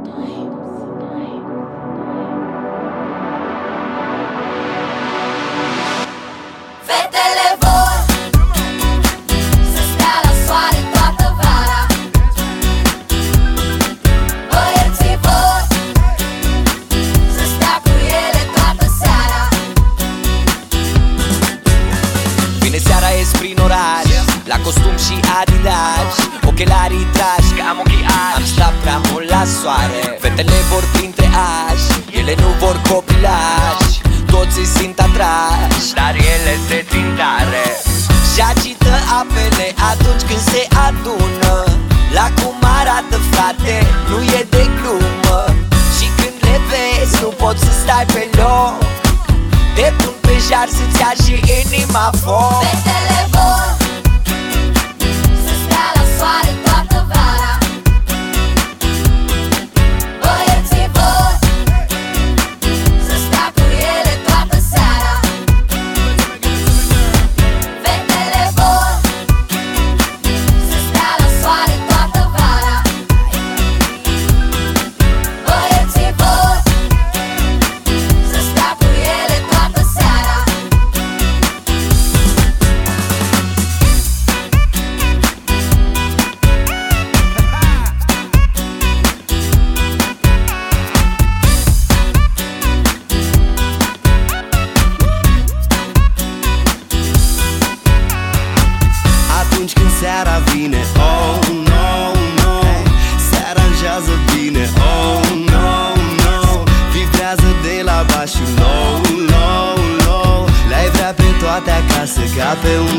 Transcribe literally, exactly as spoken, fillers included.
Fetele vor să stea la soare toată vara, băieții vor să stea cu ele toată seara. Vine seara, ies prin oraș, la costum și Adidas, ochelarii tragi, că am ochii arși. Am stat prea mult la soare. Fetele vor printre ași, ele nu vor copilași. Toți se simt atrași, dar ele se țin tare și agită apele atunci când se adună. La cum arată, frate, nu e de glumă. Și când le vezi, nu poți să stai pe loc. Te pun pe jar să-ți ia și inima foc. Fetele vor să stea la soare toată vara, băieții vor să stea cu ele toată seara. Fetele vor să stea la soare toată vara, băieții vor să stea cu ele toată seara. Atunci când seara vine, oh no, no, se aranjează bine, oh no, no, vibrează de la baș și low, low, low. Le-ai vrea pe toate acasă ca pe